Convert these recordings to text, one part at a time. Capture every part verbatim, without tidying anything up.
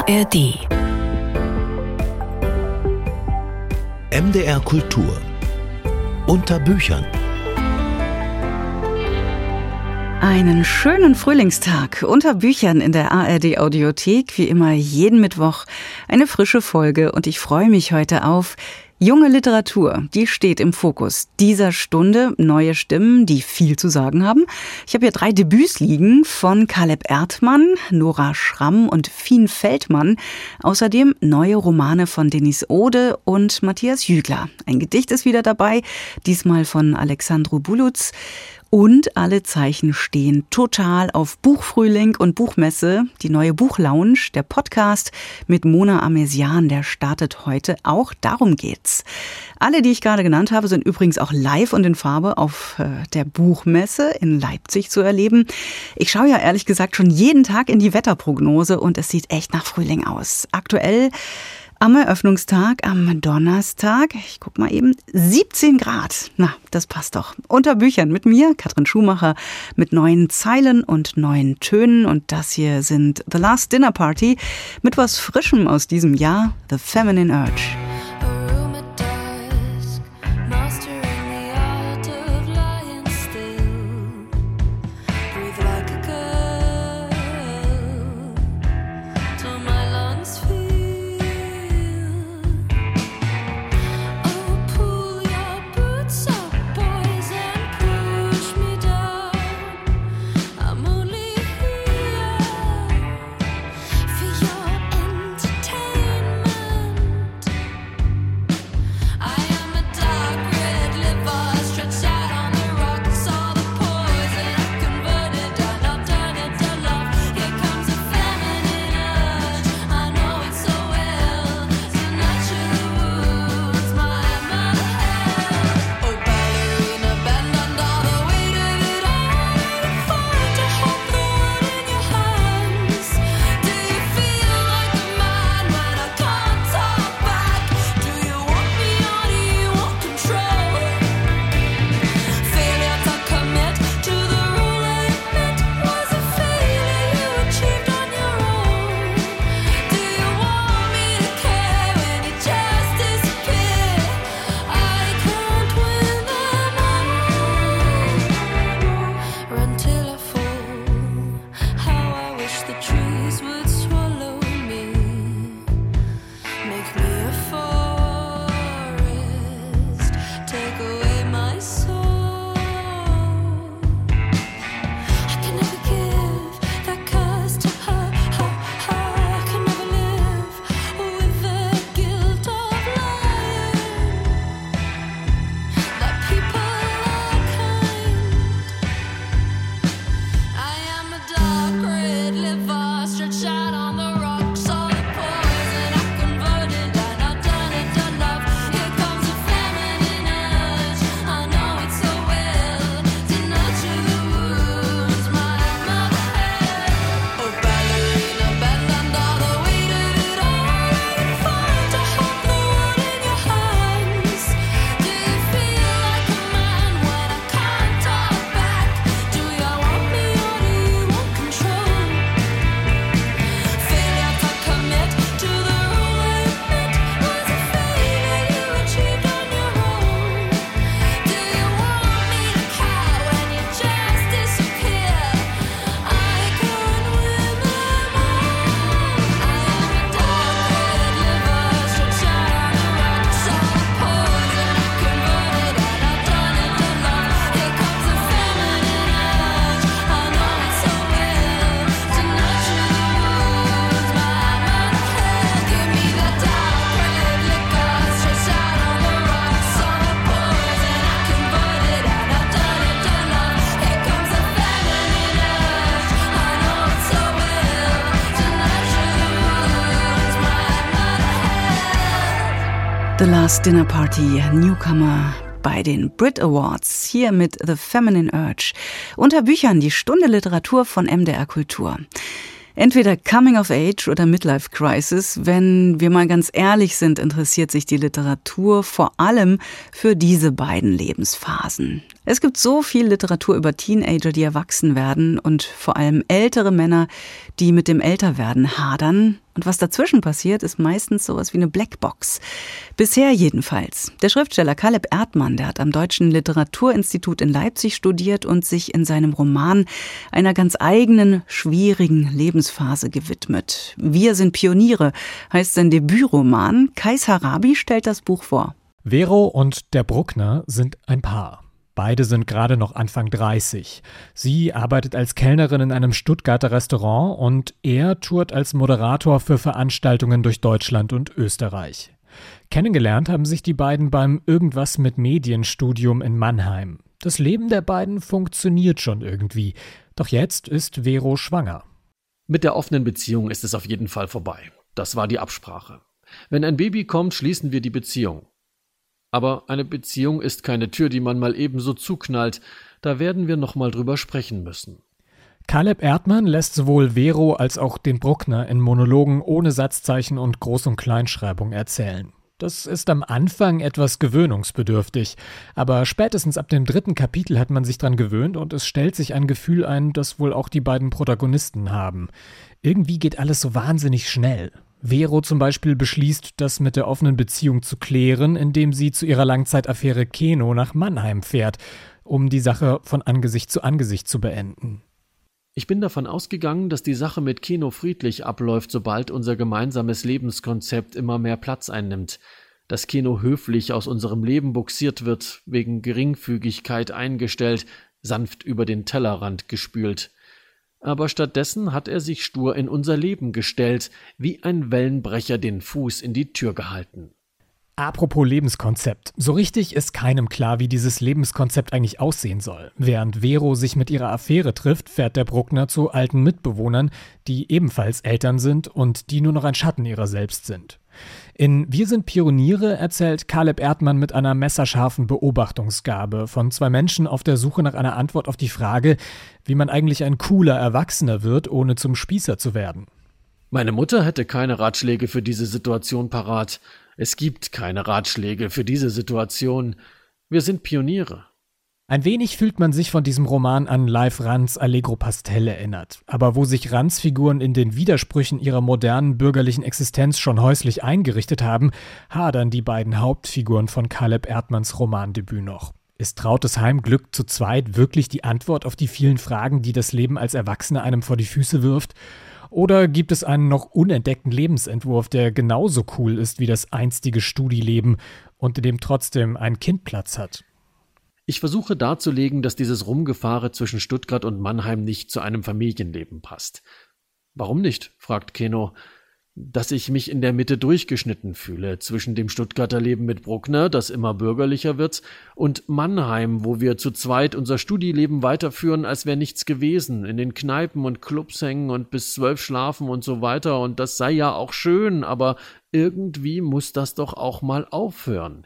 R D. M D R Kultur. Unter Büchern. Einen schönen Frühlingstag unter Büchern in der A R D Audiothek. Wie immer jeden Mittwoch eine frische Folge und ich freue mich heute auf junge Literatur. Die steht im Fokus dieser Stunde. Neue Stimmen, die viel zu sagen haben. Ich habe hier drei Debüts liegen von Caleb Erdmann, Nora Schramm und Fien Feldmann. Außerdem neue Romane von Denis Ode und Matthias Jügler. Ein Gedicht ist wieder dabei, diesmal von Alexandru Buluț. Und alle Zeichen stehen total auf Buchfrühling und Buchmesse. Die neue Buchlounge, der Podcast mit Mona Amesian, der startet heute. Auch darum geht's. Alle, die ich gerade genannt habe, sind übrigens auch live und in Farbe auf äh, der Buchmesse in Leipzig zu erleben. Ich schaue ja ehrlich gesagt schon jeden Tag in die Wetterprognose und es sieht echt nach Frühling aus. Aktuell am Eröffnungstag, am Donnerstag, ich guck mal eben, siebzehn Grad. Na, das passt doch. Unter Büchern mit mir, Katrin Schumacher, mit neuen Zeilen und neuen Tönen. Und das hier sind The Last Dinner Party mit was Frischem aus diesem Jahr, The Feminine Urge. The Last Dinner Party, Newcomer bei den Brit Awards, hier mit The Feminine Urge. Unter Büchern die Stunde Literatur von M D R Kultur. Entweder Coming of Age oder Midlife Crisis. Wenn wir mal ganz ehrlich sind, interessiert sich die Literatur vor allem für diese beiden Lebensphasen. Es gibt so viel Literatur über Teenager, die erwachsen werden und vor allem ältere Männer, die mit dem Älterwerden hadern. Und was dazwischen passiert, ist meistens sowas wie eine Blackbox. Bisher jedenfalls. Der Schriftsteller Caleb Erdmann, der hat am Deutschen Literaturinstitut in Leipzig studiert und sich in seinem Roman einer ganz eigenen, schwierigen Lebensphase gewidmet. Wir sind Pioniere heißt sein Debütroman. Kais Harabi stellt das Buch vor. Vero und der Bruckner sind ein Paar. Beide sind gerade noch Anfang dreißig. Sie arbeitet als Kellnerin in einem Stuttgarter Restaurant und er tourt als Moderator für Veranstaltungen durch Deutschland und Österreich. Kennengelernt haben sich die beiden beim Irgendwas mit Medienstudium in Mannheim. Das Leben der beiden funktioniert schon irgendwie. Doch jetzt ist Vero schwanger. Mit der offenen Beziehung ist es auf jeden Fall vorbei. Das war die Absprache. Wenn ein Baby kommt, schließen wir die Beziehung. Aber eine Beziehung ist keine Tür, die man mal ebenso zuknallt. Da werden wir noch mal drüber sprechen müssen. Caleb Erdmann lässt sowohl Vero als auch den Bruckner in Monologen ohne Satzzeichen und Groß- und Kleinschreibung erzählen. Das ist am Anfang etwas gewöhnungsbedürftig, aber spätestens ab dem dritten Kapitel hat man sich dran gewöhnt und es stellt sich ein Gefühl ein, das wohl auch die beiden Protagonisten haben. Irgendwie geht alles so wahnsinnig schnell. Vero zum Beispiel beschließt, das mit der offenen Beziehung zu klären, indem sie zu ihrer Langzeitaffäre Keno nach Mannheim fährt, um die Sache von Angesicht zu Angesicht zu beenden. Ich bin davon ausgegangen, dass die Sache mit Keno friedlich abläuft, sobald unser gemeinsames Lebenskonzept immer mehr Platz einnimmt. Dass Keno höflich aus unserem Leben buxiert wird, wegen Geringfügigkeit eingestellt, sanft über den Tellerrand gespült. Aber stattdessen hat er sich stur in unser Leben gestellt, wie ein Wellenbrecher den Fuß in die Tür gehalten. Apropos Lebenskonzept. So richtig ist keinem klar, wie dieses Lebenskonzept eigentlich aussehen soll. Während Vero sich mit ihrer Affäre trifft, fährt der Bruckner zu alten Mitbewohnern, die ebenfalls Eltern sind und die nur noch ein Schatten ihrer selbst sind. In Wir sind Pioniere erzählt Caleb Erdmann mit einer messerscharfen Beobachtungsgabe von zwei Menschen auf der Suche nach einer Antwort auf die Frage, wie man eigentlich ein cooler Erwachsener wird, ohne zum Spießer zu werden. Meine Mutter hätte keine Ratschläge für diese Situation parat. Es gibt keine Ratschläge für diese Situation. Wir sind Pioniere. Ein wenig fühlt man sich von diesem Roman an Leif Rans Allegro Pastel erinnert. Aber wo sich Rans Figuren in den Widersprüchen ihrer modernen bürgerlichen Existenz schon häuslich eingerichtet haben, hadern die beiden Hauptfiguren von Caleb Erdmanns Romandebüt noch. Ist Trautes Heimglück zu zweit wirklich die Antwort auf die vielen Fragen, die das Leben als Erwachsener einem vor die Füße wirft? Oder gibt es einen noch unentdeckten Lebensentwurf, der genauso cool ist wie das einstige Studileben und in dem trotzdem ein Kind Platz hat? Ich versuche darzulegen, dass dieses Rumgefahre zwischen Stuttgart und Mannheim nicht zu einem Familienleben passt. Warum nicht? Fragt Keno. Dass ich mich in der Mitte durchgeschnitten fühle, zwischen dem Stuttgarter Leben mit Bruckner, das immer bürgerlicher wird, und Mannheim, wo wir zu zweit unser Studileben weiterführen, als wäre nichts gewesen, in den Kneipen und Clubs hängen und bis zwölf schlafen und so weiter, und das sei ja auch schön, aber irgendwie muss das doch auch mal aufhören.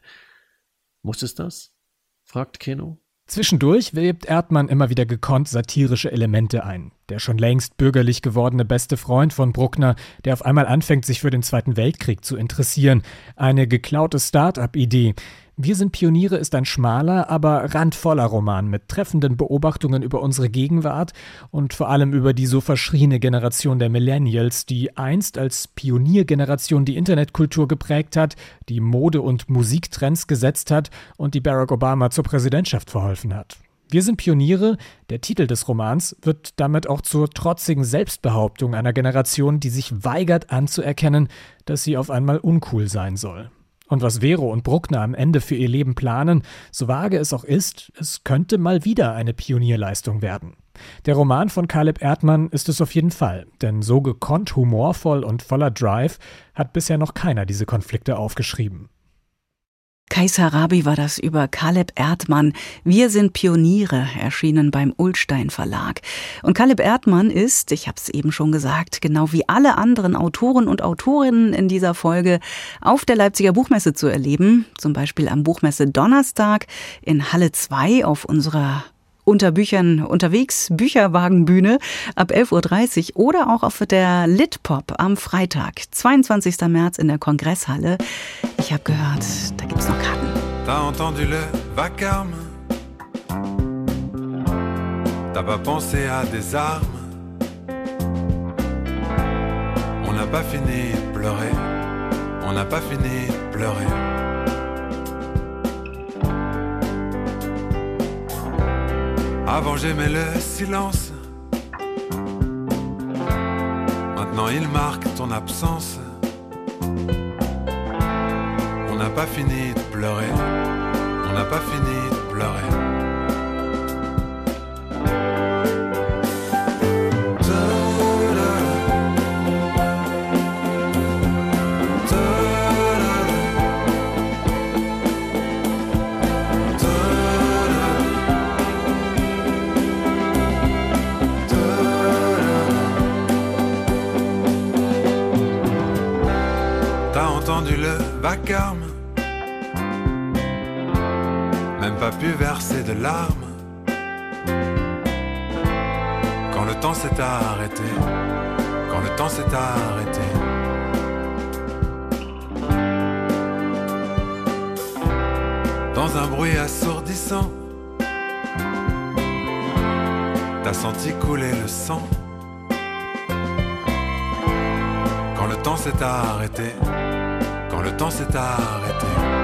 Muss es das? Fragt Keno. Zwischendurch webt Erdmann immer wieder gekonnt satirische Elemente ein. Der schon längst bürgerlich gewordene beste Freund von Bruckner, der auf einmal anfängt, sich für den Zweiten Weltkrieg zu interessieren. Eine geklaute Start-up-Idee. Wir sind Pioniere ist ein schmaler, aber randvoller Roman mit treffenden Beobachtungen über unsere Gegenwart und vor allem über die so verschriene Generation der Millennials, die einst als Pioniergeneration die Internetkultur geprägt hat, die Mode- und Musiktrends gesetzt hat und die Barack Obama zur Präsidentschaft verholfen hat. Wir sind Pioniere, der Titel des Romans, wird damit auch zur trotzigen Selbstbehauptung einer Generation, die sich weigert anzuerkennen, dass sie auf einmal uncool sein soll. Und was Vero und Bruckner am Ende für ihr Leben planen, so vage es auch ist, es könnte mal wieder eine Pionierleistung werden. Der Roman von Caleb Erdmann ist es auf jeden Fall, denn so gekonnt humorvoll und voller Drive hat bisher noch keiner diese Konflikte aufgeschrieben. Kais Harabi war das über Caleb Erdmann. Wir sind Pioniere, erschienen beim Ullstein Verlag. Und Caleb Erdmann ist, ich habe es eben schon gesagt, genau wie alle anderen Autoren und Autorinnen in dieser Folge auf der Leipziger Buchmesse zu erleben. Zum Beispiel am Buchmesse Donnerstag in Halle zwei auf unserer Unter Büchern unterwegs Bücherwagenbühne ab elf Uhr dreißig oder auch auf der Litpop am Freitag, zweiundzwanzigsten März in der Kongresshalle. Ich habe gehört, da gibt's noch Karten. T'as entendu le vacarme? T'as pas pensé à des armes? On n'a pas pas fini de pleurer, on n'a pas fini de pleurer. Avant j'aimais le silence, maintenant il marque ton absence. On n'a pas fini de pleurer, on n'a pas fini de pleurer. Le vacarme, même pas pu verser de larmes. Quand le temps s'est arrêté, quand le temps s'est arrêté. Dans un bruit assourdissant, t'as senti couler le sang. Quand le temps s'est arrêté, quand le temps s'est arrêté.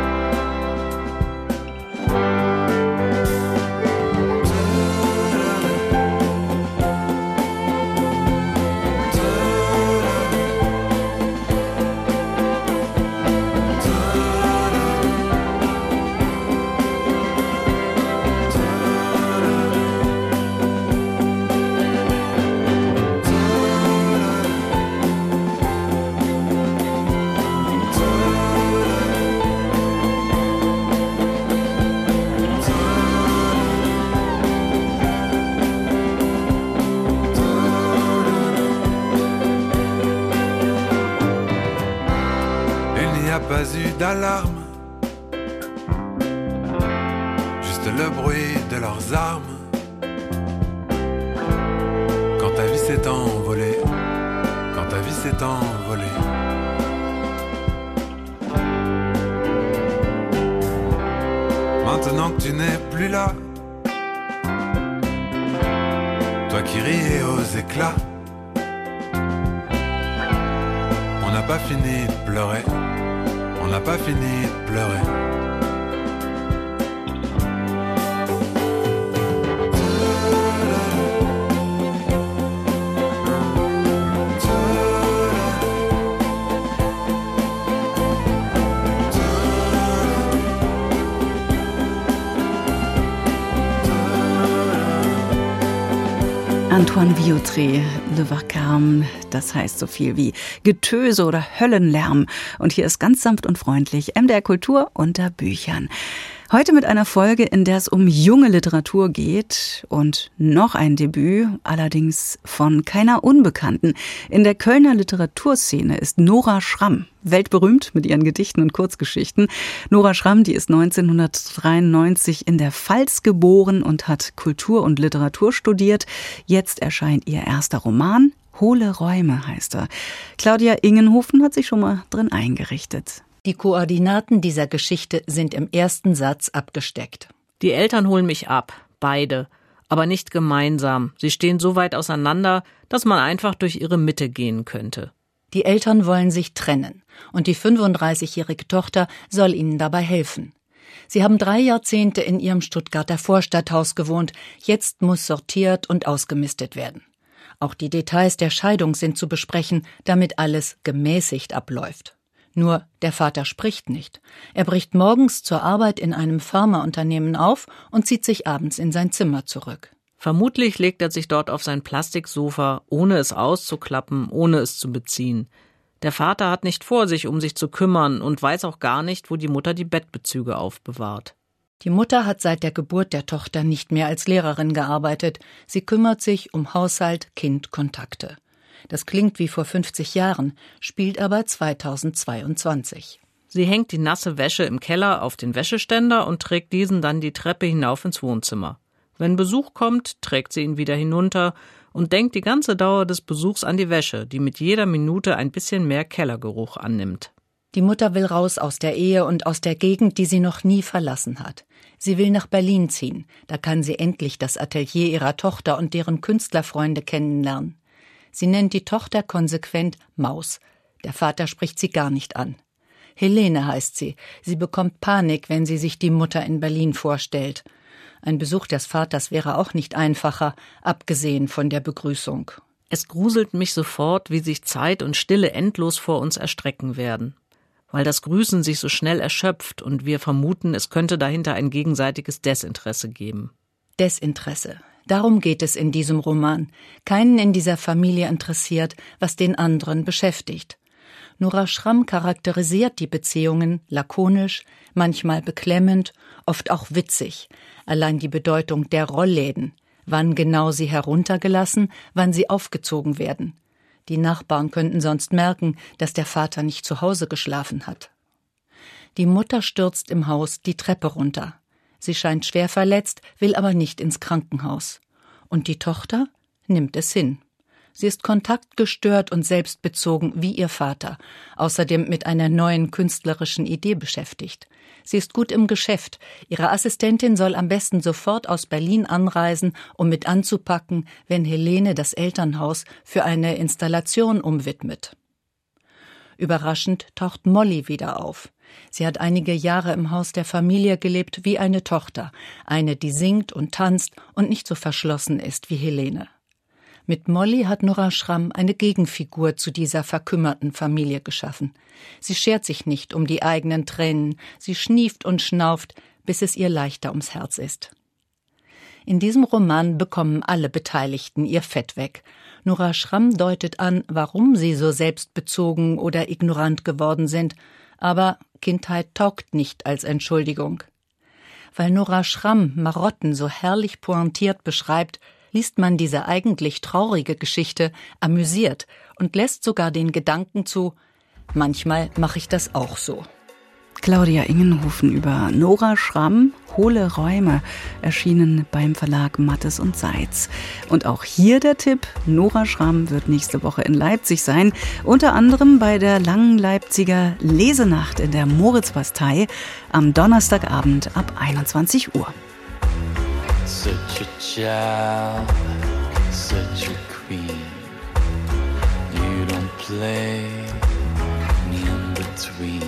Pas eu d'alarme, juste le bruit de leurs armes. Quand ta vie s'est envolée, quand ta vie s'est envolée. Maintenant que tu n'es plus là, toi qui riais aux éclats, on n'a pas fini de pleurer. On n'a pas fini de pleurer. Antoine Viautré, Le Vacarme, das heißt so viel wie Getöse oder Höllenlärm. Und hier ist ganz sanft und freundlich M D R Kultur unter Büchern. Heute mit einer Folge, in der es um junge Literatur geht und noch ein Debüt, allerdings von keiner Unbekannten. In der Kölner Literaturszene ist Nora Schramm weltberühmt mit ihren Gedichten und Kurzgeschichten. Nora Schramm, die ist neunzehnhundertdreiundneunzig in der Pfalz geboren und hat Kultur und Literatur studiert. Jetzt erscheint ihr erster Roman. Hohle Räume heißt er. Claudia Ingenhofen hat sich schon mal drin eingerichtet. Die Koordinaten dieser Geschichte sind im ersten Satz abgesteckt. Die Eltern holen mich ab, beide, aber nicht gemeinsam. Sie stehen so weit auseinander, dass man einfach durch ihre Mitte gehen könnte. Die Eltern wollen sich trennen und die fünfunddreißigjährige Tochter soll ihnen dabei helfen. Sie haben drei Jahrzehnte in ihrem Stuttgarter Vorstadthaus gewohnt. Jetzt muss sortiert und ausgemistet werden. Auch die Details der Scheidung sind zu besprechen, damit alles gemäßigt abläuft. Nur der Vater spricht nicht. Er bricht morgens zur Arbeit in einem Pharmaunternehmen auf und zieht sich abends in sein Zimmer zurück. Vermutlich legt er sich dort auf sein Plastiksofa, ohne es auszuklappen, ohne es zu beziehen. Der Vater hat nicht vor, sich um sich zu kümmern und weiß auch gar nicht, wo die Mutter die Bettbezüge aufbewahrt. Die Mutter hat seit der Geburt der Tochter nicht mehr als Lehrerin gearbeitet. Sie kümmert sich um Haushalt, Kind, Kontakte. Das klingt wie vor fünfzig Jahren, spielt aber zweitausendzweiundzwanzig. Sie hängt die nasse Wäsche im Keller auf den Wäscheständer und trägt diesen dann die Treppe hinauf ins Wohnzimmer. Wenn Besuch kommt, trägt sie ihn wieder hinunter und denkt die ganze Dauer des Besuchs an die Wäsche, die mit jeder Minute ein bisschen mehr Kellergeruch annimmt. Die Mutter will raus aus der Ehe und aus der Gegend, die sie noch nie verlassen hat. Sie will nach Berlin ziehen, da kann sie endlich das Atelier ihrer Tochter und deren Künstlerfreunde kennenlernen. Sie nennt die Tochter konsequent Maus. Der Vater spricht sie gar nicht an. Helene heißt sie. Sie bekommt Panik, wenn sie sich die Mutter in Berlin vorstellt. Ein Besuch des Vaters wäre auch nicht einfacher, abgesehen von der Begrüßung. Es gruselt mich sofort, wie sich Zeit und Stille endlos vor uns erstrecken werden. Weil das Grüßen sich so schnell erschöpft und wir vermuten, es könnte dahinter ein gegenseitiges Desinteresse geben. Desinteresse. Darum geht es in diesem Roman. Keinen in dieser Familie interessiert, was den anderen beschäftigt. Nora Schramm charakterisiert die Beziehungen lakonisch, manchmal beklemmend, oft auch witzig. Allein die Bedeutung der Rollläden, wann genau sie heruntergelassen, wann sie aufgezogen werden. Die Nachbarn könnten sonst merken, dass der Vater nicht zu Hause geschlafen hat. Die Mutter stürzt im Haus die Treppe runter. Sie scheint schwer verletzt, will aber nicht ins Krankenhaus. Und die Tochter nimmt es hin. Sie ist kontaktgestört und selbstbezogen wie ihr Vater, außerdem mit einer neuen künstlerischen Idee beschäftigt. Sie ist gut im Geschäft. Ihre Assistentin soll am besten sofort aus Berlin anreisen, um mit anzupacken, wenn Helene das Elternhaus für eine Installation umwidmet. Überraschend taucht Molly wieder auf. Sie hat einige Jahre im Haus der Familie gelebt wie eine Tochter, eine, die singt und tanzt und nicht so verschlossen ist wie Helene. Mit Molly hat Nora Schramm eine Gegenfigur zu dieser verkümmerten Familie geschaffen. Sie schert sich nicht um die eigenen Tränen, sie schnieft und schnauft, bis es ihr leichter ums Herz ist. In diesem Roman bekommen alle Beteiligten ihr Fett weg. Nora Schramm deutet an, warum sie so selbstbezogen oder ignorant geworden sind, aber Kindheit taugt nicht als Entschuldigung. Weil Nora Schramm Marotten so herrlich pointiert beschreibt, liest man diese eigentlich traurige Geschichte amüsiert und lässt sogar den Gedanken zu, manchmal mache ich das auch so. Claudia Ingenhofen über Nora Schramm, Hohle Räume, erschienen beim Verlag Mattes und Seitz. Und auch hier der Tipp, Nora Schramm wird nächste Woche in Leipzig sein, unter anderem bei der langen Leipziger Lesenacht in der Moritzbastei am Donnerstagabend ab einundzwanzig Uhr. Such a child, such a queen. You don't play me in between.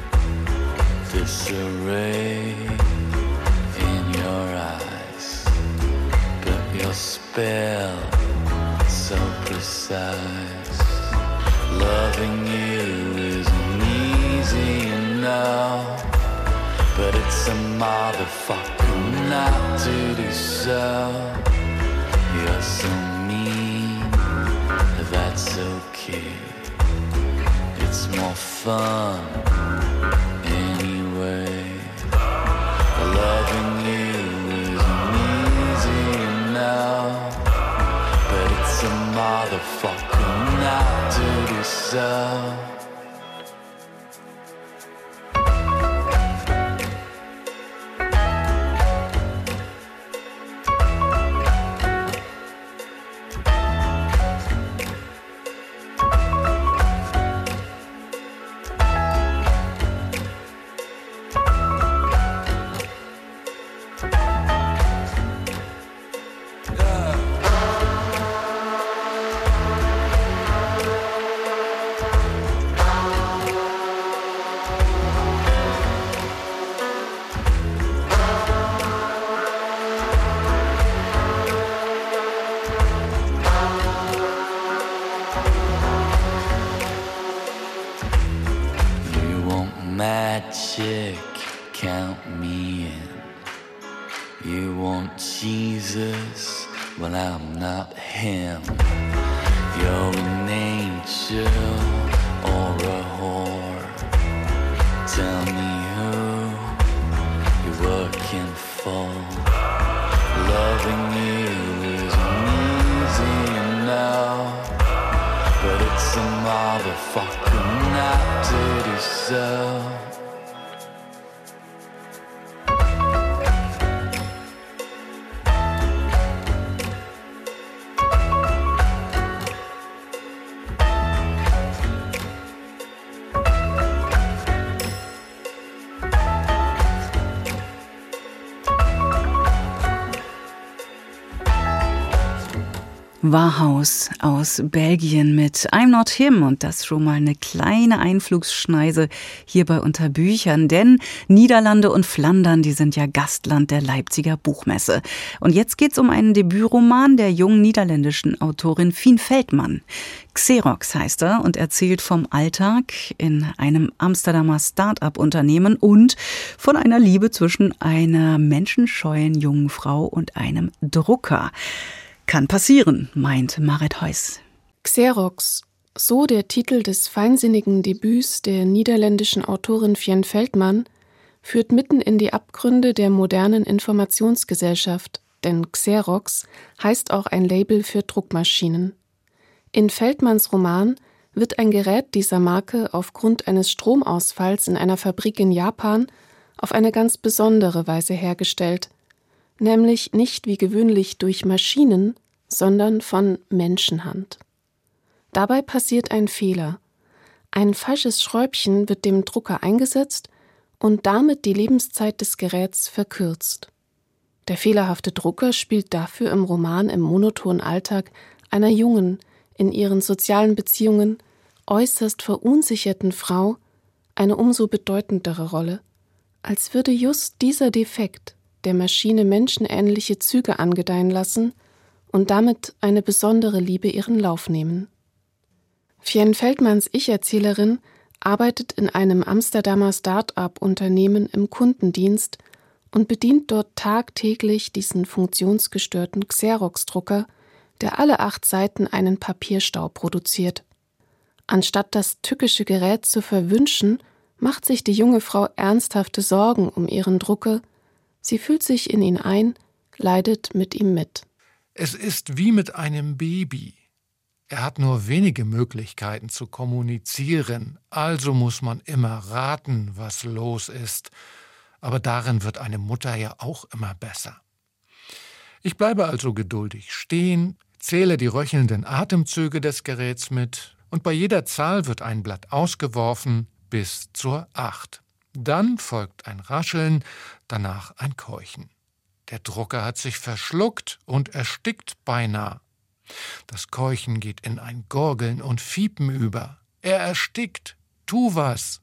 Disarray in your eyes, but your spell so precise. Loving you isn't easy enough, but it's a motherfucker not to do so. You're so mean, that's okay. It's more fun anyway. Loving you isn't easy enough, but it's a motherfucker not to do so. Magic, count me in. You want Jesus? Well, I'm not him. You're an angel or a whore. Tell me who you're working for. Loving you isn't easy enough, but it's a motherfucker not to do so. Warhaus aus Belgien mit I'm Not Him und das schon mal eine kleine Einflugsschneise hier bei Unterbüchern, denn Niederlande und Flandern, die sind ja Gastland der Leipziger Buchmesse. Und jetzt geht's um einen Debütroman der jungen niederländischen Autorin Fien Veldman. Xerox heißt er und erzählt vom Alltag in einem Amsterdamer Start-up-Unternehmen und von einer Liebe zwischen einer menschenscheuen jungen Frau und einem Drucker. Kann passieren, meint Marit Heuss. Xerox, so der Titel des feinsinnigen Debüts der niederländischen Autorin Fien Veldman, führt mitten in die Abgründe der modernen Informationsgesellschaft, denn Xerox heißt auch ein Label für Druckmaschinen. In Veldmans Roman wird ein Gerät dieser Marke aufgrund eines Stromausfalls in einer Fabrik in Japan auf eine ganz besondere Weise hergestellt, nämlich nicht wie gewöhnlich durch Maschinen, sondern von Menschenhand. Dabei passiert ein Fehler. Ein falsches Schräubchen wird dem Drucker eingesetzt und damit die Lebenszeit des Geräts verkürzt. Der fehlerhafte Drucker spielt dafür im Roman im monotonen Alltag einer jungen, in ihren sozialen Beziehungen äußerst verunsicherten Frau eine umso bedeutendere Rolle, als würde just dieser Defekt der Maschine menschenähnliche Züge angedeihen lassen und damit eine besondere Liebe ihren Lauf nehmen. Fien Veldmans Ich-Erzählerin arbeitet in einem Amsterdamer Start-up-Unternehmen im Kundendienst und bedient dort tagtäglich diesen funktionsgestörten Xerox-Drucker, der alle acht Seiten einen Papierstau produziert. Anstatt das tückische Gerät zu verwünschen, macht sich die junge Frau ernsthafte Sorgen um ihren Drucker. Sie fühlt sich in ihn ein, leidet mit ihm mit. Es ist wie mit einem Baby. Er hat nur wenige Möglichkeiten zu kommunizieren, also muss man immer raten, was los ist. Aber darin wird eine Mutter ja auch immer besser. Ich bleibe also geduldig stehen, zähle die röchelnden Atemzüge des Geräts mit und bei jeder Zahl wird ein Blatt ausgeworfen bis zur acht. Dann folgt ein Rascheln, danach ein Keuchen. Der Drucker hat sich verschluckt und erstickt beinahe. Das Keuchen geht in ein Gurgeln und Fiepen über. Er erstickt. Tu was!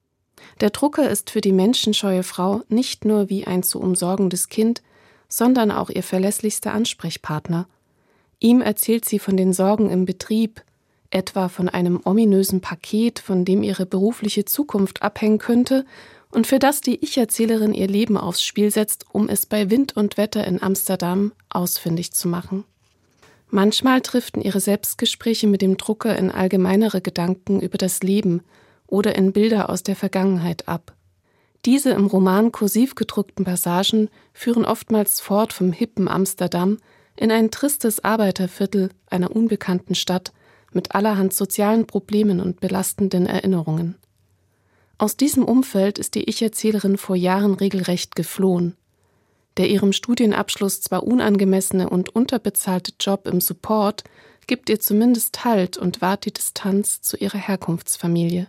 Der Drucker ist für die menschenscheue Frau nicht nur wie ein zu umsorgendes Kind, sondern auch ihr verlässlichster Ansprechpartner. Ihm erzählt sie von den Sorgen im Betrieb, etwa von einem ominösen Paket, von dem ihre berufliche Zukunft abhängen könnte und für das die Ich-Erzählerin ihr Leben aufs Spiel setzt, um es bei Wind und Wetter in Amsterdam ausfindig zu machen. Manchmal driften ihre Selbstgespräche mit dem Drucker in allgemeinere Gedanken über das Leben oder in Bilder aus der Vergangenheit ab. Diese im Roman kursiv gedruckten Passagen führen oftmals fort vom hippen Amsterdam in ein tristes Arbeiterviertel einer unbekannten Stadt mit allerhand sozialen Problemen und belastenden Erinnerungen. Aus diesem Umfeld ist die Ich-Erzählerin vor Jahren regelrecht geflohen. Der ihrem Studienabschluss zwar unangemessene und unterbezahlte Job im Support gibt ihr zumindest Halt und wahrt die Distanz zu ihrer Herkunftsfamilie.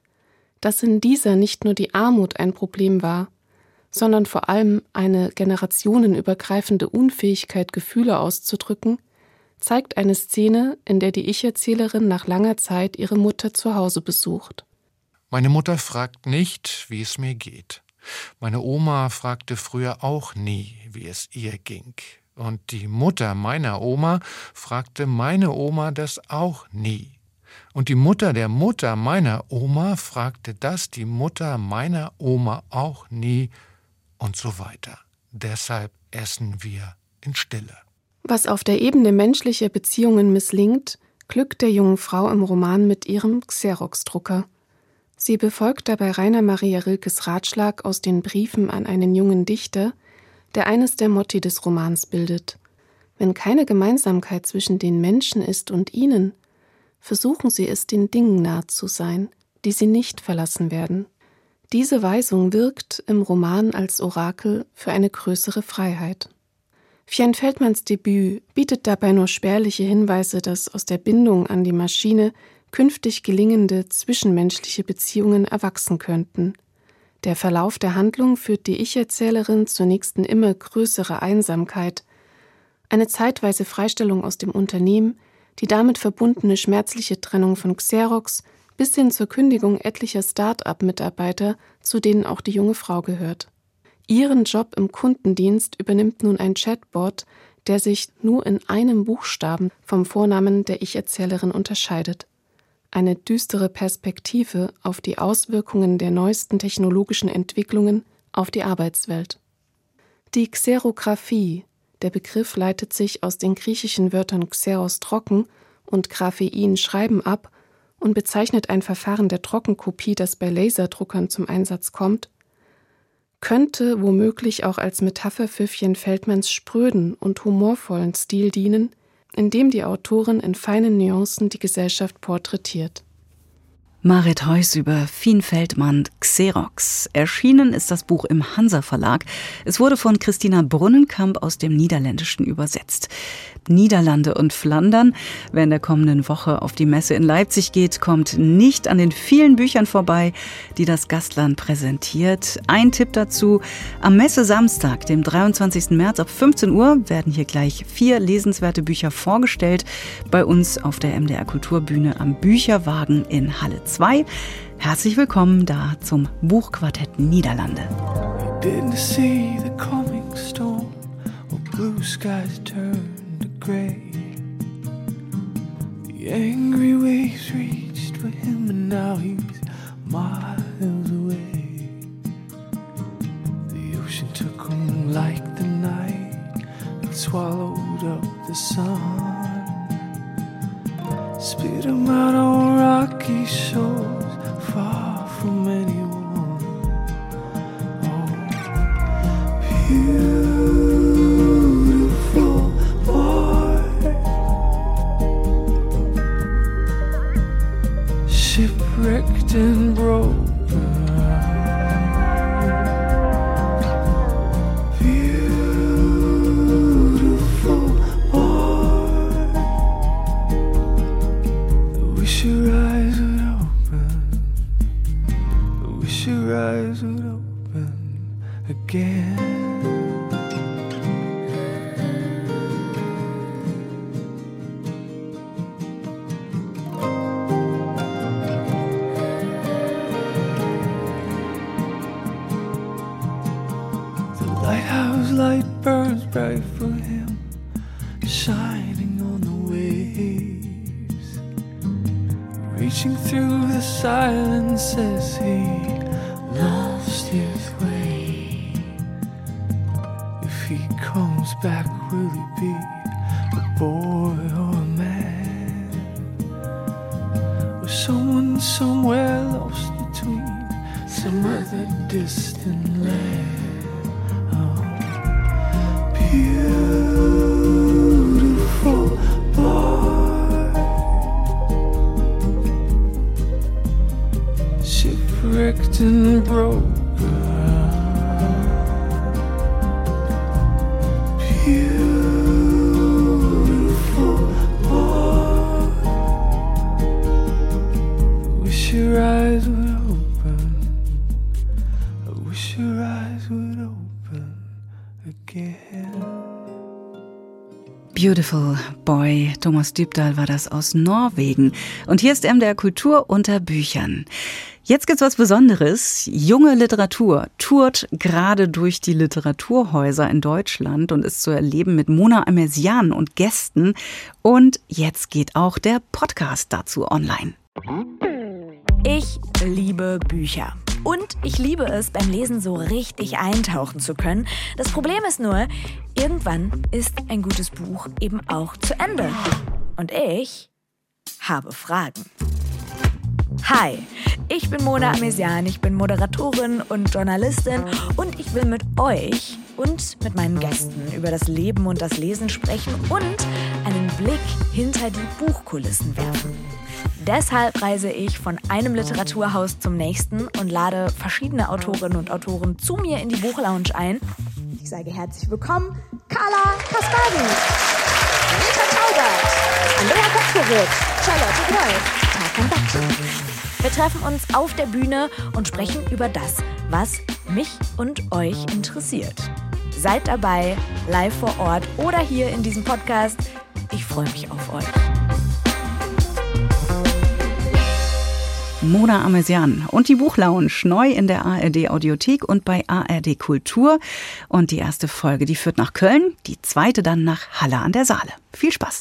Dass in dieser nicht nur die Armut ein Problem war, sondern vor allem eine generationenübergreifende Unfähigkeit, Gefühle auszudrücken, zeigt eine Szene, in der die Ich-Erzählerin nach langer Zeit ihre Mutter zu Hause besucht. Meine Mutter fragt nicht, wie es mir geht. Meine Oma fragte früher auch nie, wie es ihr ging. Und die Mutter meiner Oma fragte meine Oma das auch nie. Und die Mutter der Mutter meiner Oma fragte das die Mutter meiner Oma auch nie und so weiter. Deshalb essen wir in Stille. Was auf der Ebene menschlicher Beziehungen misslingt, glückt der jungen Frau im Roman mit ihrem Xerox-Drucker. Sie befolgt dabei Rainer Maria Rilkes Ratschlag aus den Briefen an einen jungen Dichter, der eines der Motti des Romans bildet. Wenn keine Gemeinsamkeit zwischen den Menschen ist und ihnen, versuchen sie es, den Dingen nah zu sein, die sie nicht verlassen werden. Diese Weisung wirkt im Roman als Orakel für eine größere Freiheit. Fien Veldmans Debüt bietet dabei nur spärliche Hinweise, dass aus der Bindung an die Maschine künftig gelingende zwischenmenschliche Beziehungen erwachsen könnten. Der Verlauf der Handlung führt die Ich-Erzählerin zur nächsten immer größere Einsamkeit. Eine zeitweise Freistellung aus dem Unternehmen, die damit verbundene schmerzliche Trennung von Xerox bis hin zur Kündigung etlicher Start-up-Mitarbeiter, zu denen auch die junge Frau gehört. Ihren Job im Kundendienst übernimmt nun ein Chatbot, der sich nur in einem Buchstaben vom Vornamen der Ich-Erzählerin unterscheidet. Eine düstere Perspektive auf die Auswirkungen der neuesten technologischen Entwicklungen auf die Arbeitswelt. Die Xerographie, der Begriff leitet sich aus den griechischen Wörtern Xeros trocken und Graphein schreiben ab und bezeichnet ein Verfahren der Trockenkopie, das bei Laserdruckern zum Einsatz kommt, könnte womöglich auch als Metapher für Fien-Feldmans spröden und humorvollen Stil dienen, in dem die Autorin in feinen Nuancen die Gesellschaft porträtiert. Marit Heuss über Fien-Feldman, Xerox. Erschienen ist das Buch im Hansa Verlag. Es wurde von Christina Brunnenkamp aus dem Niederländischen übersetzt. Niederlande und Flandern. Wer in der kommenden Woche auf die Messe in Leipzig geht, kommt nicht an den vielen Büchern vorbei, die das Gastland präsentiert. Ein Tipp dazu: Am Messe-Samstag, dem dreiundzwanzigsten März ab fünfzehn Uhr, werden hier gleich vier lesenswerte Bücher vorgestellt. Bei uns auf der M D R Kulturbühne am Bücherwagen in Halle zwei. Herzlich willkommen da zum Buchquartett Niederlande. Didn't see the coming storm, or blue skies turned to grey. The angry waves reached for him and now he's miles away. The ocean took him like the night and swallowed up the sun. Spit him out on rocky shores, far from anyone. Oh, beautiful boy, shipwrecked and broken. Lighthouse light burns bright for him, shining on the waves. Reaching through the silence as he lost his way. If he comes back, will he be a boy or a man? Or someone somewhere lost between some other distant land? Beautiful boy, shipwrecked and broken. Beautiful boy, I wish your eyes would open. I wish your eyes would open again. Beautiful Boy, Thomas Dybdahl war das aus Norwegen. Und hier ist M D R Kultur unter Büchern. Jetzt gibt's was Besonderes. Junge Literatur tourt gerade durch die Literaturhäuser in Deutschland und ist zu erleben mit Mona Amersian und Gästen. Und jetzt geht auch der Podcast dazu online. Ich liebe Bücher. Und ich liebe es, beim Lesen so richtig eintauchen zu können. Das Problem ist nur, irgendwann ist ein gutes Buch eben auch zu Ende. Und ich habe Fragen. Hi, ich bin Mona Amersian, ich bin Moderatorin und Journalistin und ich will mit euch und mit meinen Gästen über das Leben und das Lesen sprechen und einen Blick hinter die Buchkulissen werfen. Deshalb reise ich von einem Literaturhaus zum nächsten und lade verschiedene Autorinnen und Autoren zu mir in die Buchlounge ein. Ich sage herzlich willkommen, Carla Kaspari, Rita Taubert, Andrea Kopfowitz, Charlotte Greuf, Tarkan Bakci. Wir treffen uns auf der Bühne und sprechen über das, was mich und euch interessiert. Seid dabei, live vor Ort oder hier in diesem Podcast. Ich freue mich auf euch. Mona Amesian und die Buchlounge neu in der A R D Audiothek und bei A R D Kultur. Und die erste Folge, die führt nach Köln, die zweite dann nach Halle an der Saale. Viel Spaß!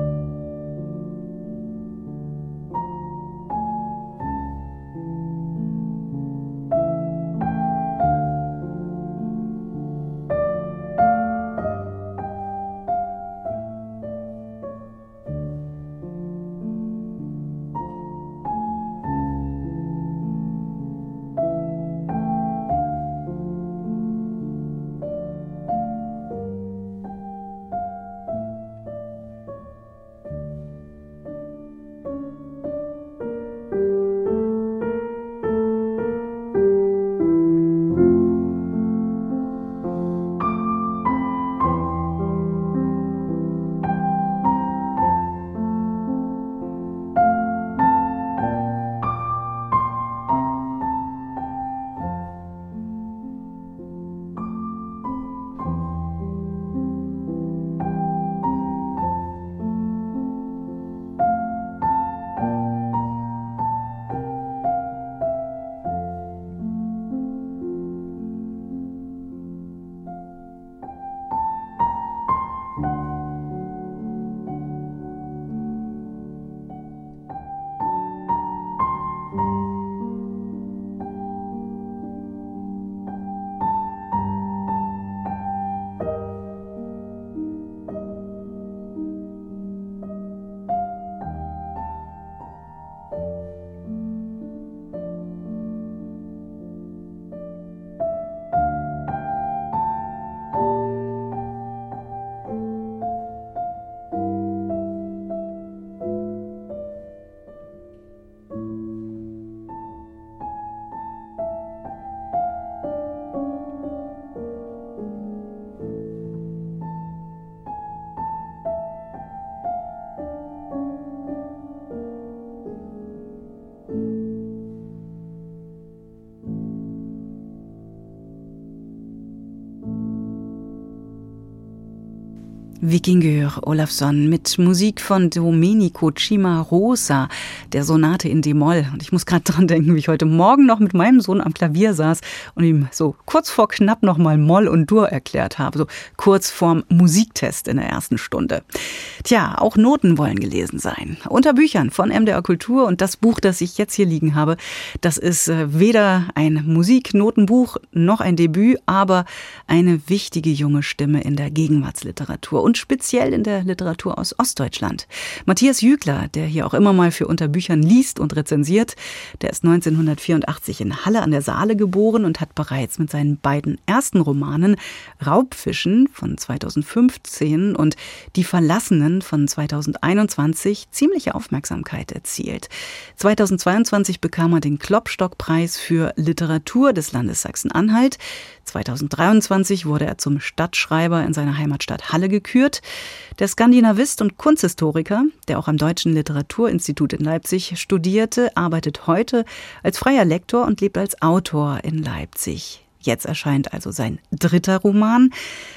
Víkingur Ólafsson mit Musik von Domenico Cimarosa, der Sonate in D-Moll. Und ich muss gerade dran denken, wie ich heute Morgen noch mit meinem Sohn am Klavier saß und ihm so kurz vor knapp noch mal Moll und Dur erklärt habe, so kurz vorm Musiktest in der ersten Stunde. Tja, auch Noten wollen gelesen sein. Unter Büchern von M D R Kultur, und das Buch, das ich jetzt hier liegen habe, das ist weder ein Musiknotenbuch noch ein Debüt, aber eine wichtige junge Stimme in der Gegenwartsliteratur und speziell in der Literatur aus Ostdeutschland. Matthias Jügler, der hier auch immer mal für Unter Büchern liest und rezensiert, der ist neunzehnhundertvierundachtzig in Halle an der Saale geboren und hat bereits mit seinen beiden ersten Romanen Raubfischen von zweitausendfünfzehn und Die Verlassenen von zweitausendeinundzwanzig ziemliche Aufmerksamkeit erzielt. zweitausendzweiundzwanzig bekam er den Klopstock-Preis für Literatur des Landes Sachsen-Anhalt. zweitausenddreiundzwanzig wurde er zum Stadtschreiber in seiner Heimatstadt Halle gekürt. Der Skandinavist und Kunsthistoriker, der auch am Deutschen Literaturinstitut in Leipzig studierte, arbeitet heute als freier Lektor und lebt als Autor in Leipzig. Jetzt erscheint also sein dritter Roman,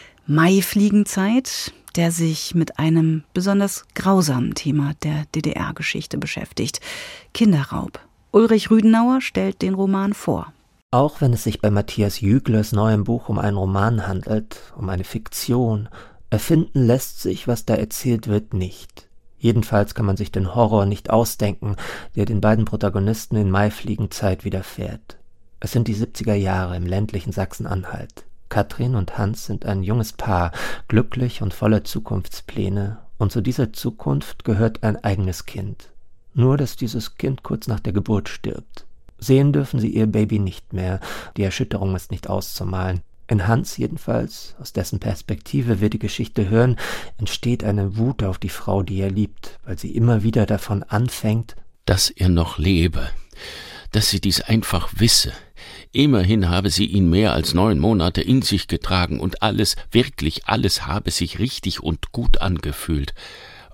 Maifliegenzeit, der sich mit einem besonders grausamen Thema der D D R-Geschichte beschäftigt: Kinderraub. Ulrich Rüdenauer stellt den Roman vor. Auch wenn es sich bei Matthias Jüglers neuem Buch um einen Roman handelt, um eine Fiktion, erfinden lässt sich, was da erzählt wird, nicht. Jedenfalls kann man sich den Horror nicht ausdenken, der den beiden Protagonisten in Maifliegenzeit widerfährt. Es sind die siebziger Jahre im ländlichen Sachsen-Anhalt. Katrin und Hans sind ein junges Paar, glücklich und voller Zukunftspläne, und zu dieser Zukunft gehört ein eigenes Kind. Nur, dass dieses Kind kurz nach der Geburt stirbt. Sehen dürfen sie ihr Baby nicht mehr, die Erschütterung ist nicht auszumalen. In Hans jedenfalls, aus dessen Perspektive wir die Geschichte hören, entsteht eine Wut auf die Frau, die er liebt, weil sie immer wieder davon anfängt, dass er noch lebe, dass sie dies einfach wisse. Immerhin habe sie ihn mehr als neun Monate in sich getragen und alles, wirklich alles habe sich richtig und gut angefühlt.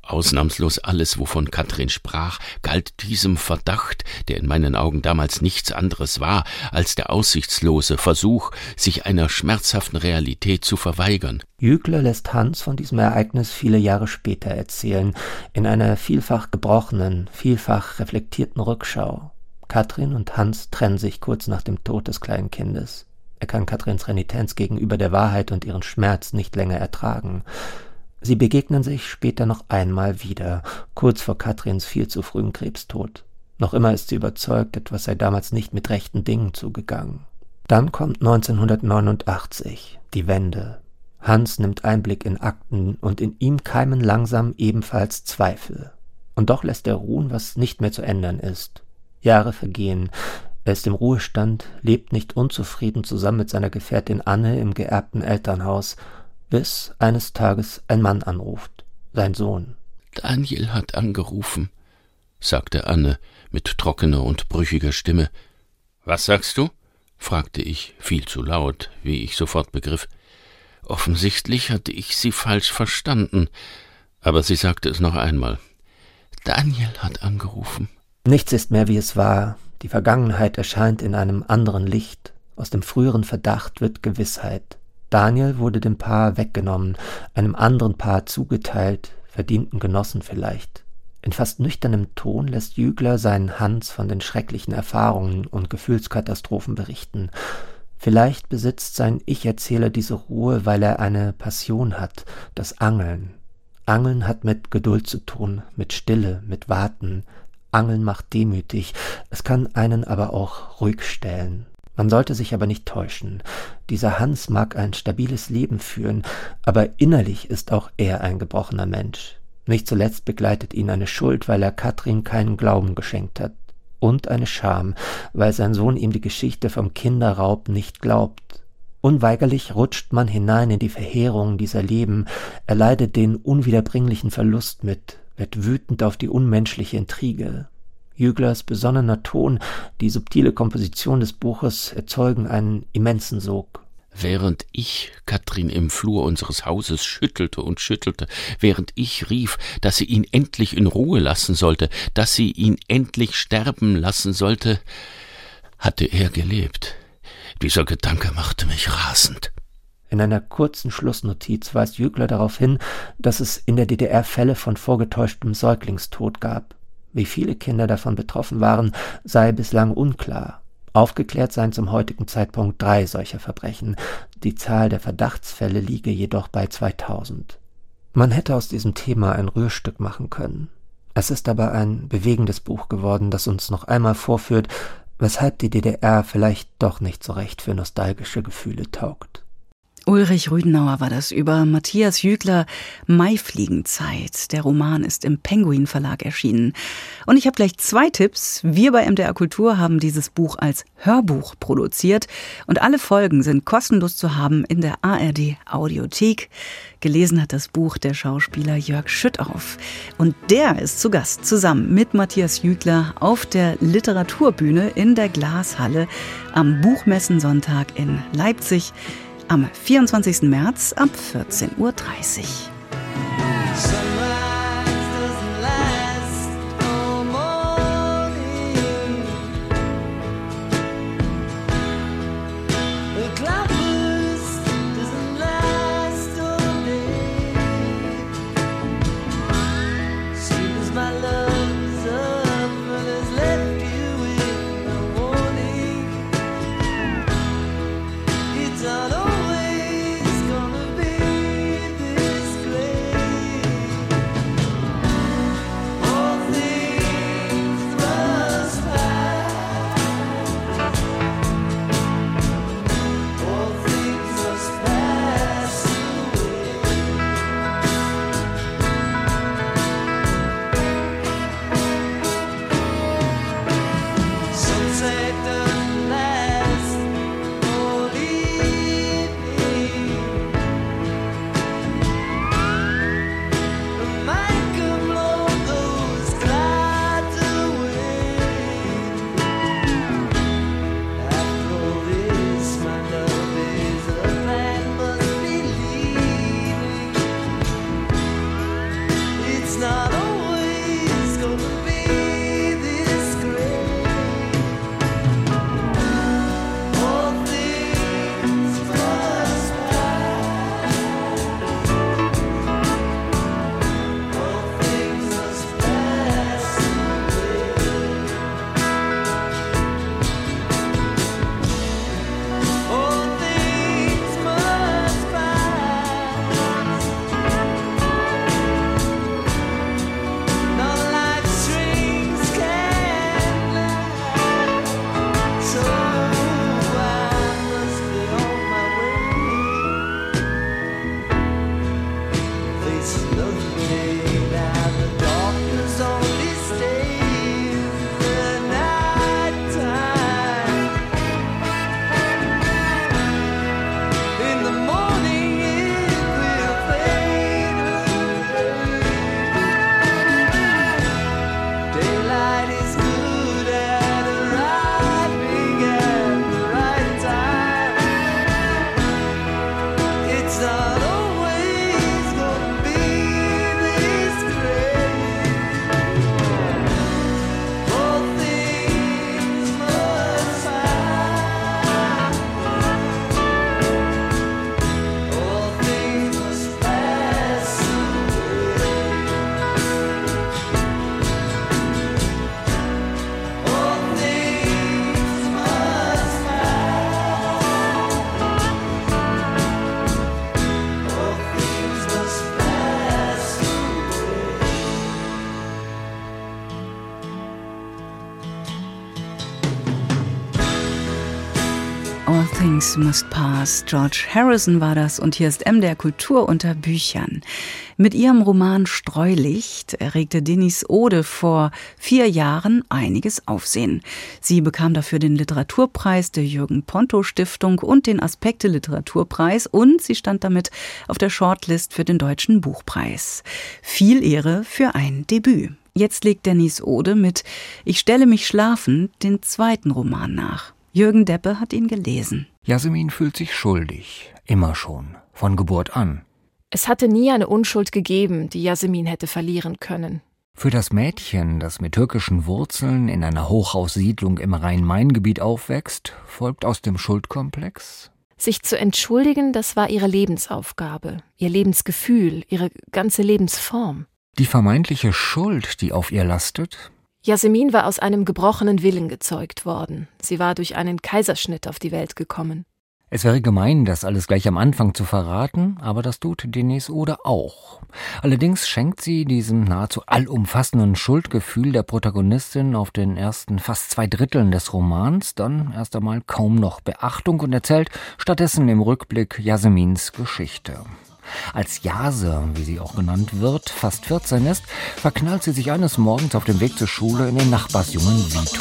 Ausnahmslos alles, wovon Katrin sprach, galt diesem Verdacht, der in meinen Augen damals nichts anderes war, als der aussichtslose Versuch, sich einer schmerzhaften Realität zu verweigern. Jügler lässt Hans von diesem Ereignis viele Jahre später erzählen, in einer vielfach gebrochenen, vielfach reflektierten Rückschau. Katrin und Hans trennen sich kurz nach dem Tod des kleinen Kindes. Er kann Katrins Renitenz gegenüber der Wahrheit und ihren Schmerz nicht länger ertragen. Sie begegnen sich später noch einmal wieder, kurz vor Katrins viel zu frühen Krebstod. Noch immer ist sie überzeugt, etwas sei damals nicht mit rechten Dingen zugegangen. Dann kommt neunzehnhundertneunundachtzig, die Wende. Hans nimmt Einblick in Akten und in ihm keimen langsam ebenfalls Zweifel. Und doch lässt er ruhen, was nicht mehr zu ändern ist. Jahre vergehen. Er ist im Ruhestand, lebt nicht unzufrieden zusammen mit seiner Gefährtin Anne im geerbten Elternhaus, bis eines Tages ein Mann anruft, sein Sohn. »Daniel hat angerufen«, sagte Anne mit trockener und brüchiger Stimme. »Was sagst du?« fragte ich, viel zu laut, wie ich sofort begriff. Offensichtlich hatte ich sie falsch verstanden, aber sie sagte es noch einmal. »Daniel hat angerufen.« Nichts ist mehr, wie es war. Die Vergangenheit erscheint in einem anderen Licht. Aus dem früheren Verdacht wird Gewissheit. Daniel wurde dem Paar weggenommen, einem anderen Paar zugeteilt, verdienten Genossen vielleicht. In fast nüchternem Ton lässt Jügler seinen Hans von den schrecklichen Erfahrungen und Gefühlskatastrophen berichten. Vielleicht besitzt sein Ich-Erzähler diese Ruhe, weil er eine Passion hat, das Angeln. Angeln hat mit Geduld zu tun, mit Stille, mit Warten. Angeln macht demütig, es kann einen aber auch ruhig stellen. Man sollte sich aber nicht täuschen. Dieser Hans mag ein stabiles Leben führen, aber innerlich ist auch er ein gebrochener Mensch. Nicht zuletzt begleitet ihn eine Schuld, weil er Katrin keinen Glauben geschenkt hat. Und eine Scham, weil sein Sohn ihm die Geschichte vom Kinderraub nicht glaubt. Unweigerlich rutscht man hinein in die Verheerungen dieser Leben, erleidet den unwiederbringlichen Verlust mit, wird wütend auf die unmenschliche Intrige. Jüglers besonnener Ton, die subtile Komposition des Buches erzeugen einen immensen Sog. Während ich Katrin im Flur unseres Hauses schüttelte und schüttelte, während ich rief, dass sie ihn endlich in Ruhe lassen sollte, dass sie ihn endlich sterben lassen sollte, hatte er gelebt. Dieser Gedanke machte mich rasend. In einer kurzen Schlussnotiz weist Jügler darauf hin, dass es in der D D R Fälle von vorgetäuschtem Säuglingstod gab. Wie viele Kinder davon betroffen waren, sei bislang unklar. Aufgeklärt seien zum heutigen Zeitpunkt drei solcher Verbrechen. Die Zahl der Verdachtsfälle liege jedoch bei zweitausend. Man hätte aus diesem Thema ein Rührstück machen können. Es ist aber ein bewegendes Buch geworden, das uns noch einmal vorführt, weshalb die D D R vielleicht doch nicht so recht für nostalgische Gefühle taugt. Ulrich Rüdenauer war das über Matthias Jügler Maifliegenzeit. Der Roman ist im Penguin Verlag erschienen. Und ich habe gleich zwei Tipps. Wir bei M D R Kultur haben dieses Buch als Hörbuch produziert. Und alle Folgen sind kostenlos zu haben in der A R D Audiothek. Gelesen hat das Buch der Schauspieler Jörg Schüttauf. Und der ist zu Gast zusammen mit Matthias Jügler auf der Literaturbühne in der Glashalle am Buchmessensonntag in Leipzig. Am vierundzwanzigsten März ab vierzehn Uhr dreißig. Things Must Pass. George Harrison war das und hier ist M D R Kultur unter Büchern. Mit ihrem Roman Streulicht erregte Denise Ode vor vier Jahren einiges Aufsehen. Sie bekam dafür den Literaturpreis der Jürgen-Ponto-Stiftung und den Aspekte-Literaturpreis und sie stand damit auf der Shortlist für den Deutschen Buchpreis. Viel Ehre für ein Debüt. Jetzt legt Denise Ode mit Ich stelle mich schlafend den zweiten Roman nach. Jürgen Deppe hat ihn gelesen. Yasemin fühlt sich schuldig. Immer schon. Von Geburt an. Es hatte nie eine Unschuld gegeben, die Yasemin hätte verlieren können. Für das Mädchen, das mit türkischen Wurzeln in einer Hochhaussiedlung im Rhein-Main-Gebiet aufwächst, folgt aus dem Schuldkomplex? Sich zu entschuldigen, das war ihre Lebensaufgabe, ihr Lebensgefühl, ihre ganze Lebensform. Die vermeintliche Schuld, die auf ihr lastet? Yasemin war aus einem gebrochenen Willen gezeugt worden. Sie war durch einen Kaiserschnitt auf die Welt gekommen. Es wäre gemein, das alles gleich am Anfang zu verraten, aber das tut Denise Ode auch. Allerdings schenkt sie diesem nahezu allumfassenden Schuldgefühl der Protagonistin auf den ersten fast zwei Dritteln des Romans dann erst einmal kaum noch Beachtung und erzählt stattdessen im Rückblick Yasemins Geschichte. Als Yase, wie sie auch genannt wird, fast vierzehn ist, verknallt sie sich eines Morgens auf dem Weg zur Schule in den Nachbarsjungen Vito.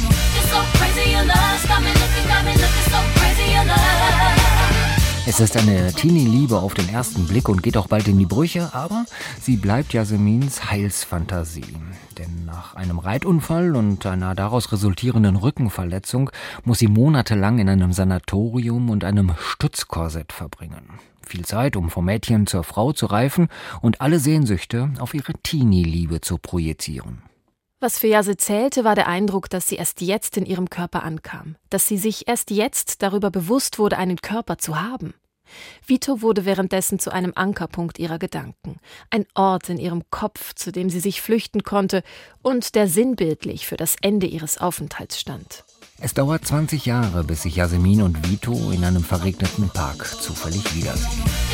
Es ist eine Teenie-Liebe auf den ersten Blick und geht auch bald in die Brüche, aber sie bleibt Yasemins Heilsfantasie. Denn nach einem Reitunfall und einer daraus resultierenden Rückenverletzung muss sie monatelang in einem Sanatorium und einem Stützkorsett verbringen. Viel Zeit, um vom Mädchen zur Frau zu reifen und alle Sehnsüchte auf ihre Teenie-Liebe zu projizieren. Was für Yase zählte, war der Eindruck, dass sie erst jetzt in ihrem Körper ankam. Dass sie sich erst jetzt darüber bewusst wurde, einen Körper zu haben. Vito wurde währenddessen zu einem Ankerpunkt ihrer Gedanken. Ein Ort in ihrem Kopf, zu dem sie sich flüchten konnte und der sinnbildlich für das Ende ihres Aufenthalts stand. Es dauert zwanzig Jahre, bis sich Yasemin und Vito in einem verregneten Park zufällig wiedersehen.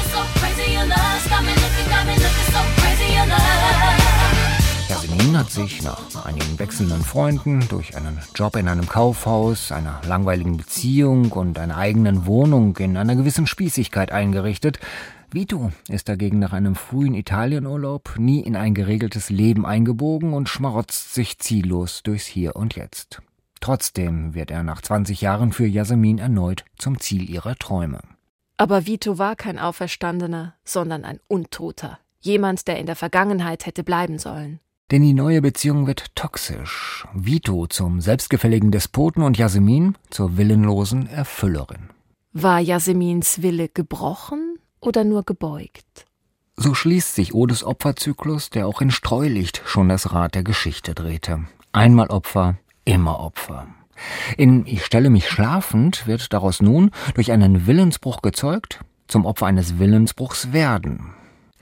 Yasemin hat sich nach einigen wechselnden Freunden durch einen Job in einem Kaufhaus, einer langweiligen Beziehung und einer eigenen Wohnung in einer gewissen Spießigkeit eingerichtet. Vito ist dagegen nach einem frühen Italienurlaub nie in ein geregeltes Leben eingebogen und schmarotzt sich ziellos durchs Hier und Jetzt. Trotzdem wird er nach zwanzig Jahren für Yasemin erneut zum Ziel ihrer Träume. Aber Vito war kein Auferstandener, sondern ein Untoter. Jemand, der in der Vergangenheit hätte bleiben sollen. Denn die neue Beziehung wird toxisch. Vito zum selbstgefälligen Despoten und Yasemin zur willenlosen Erfüllerin. War Yasemins Wille gebrochen oder nur gebeugt? So schließt sich Odes Opferzyklus, der auch in Streulicht schon das Rad der Geschichte drehte. Einmal Opfer, immer Opfer. In Ich stelle mich schlafend wird daraus nun durch einen Willensbruch gezeugt, zum Opfer eines Willensbruchs werden.